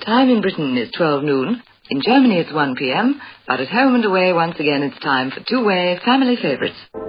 Time in Britain is 12 noon. In Germany it's 1 p.m. But at home and away, once again, it's time for two-way family favorites.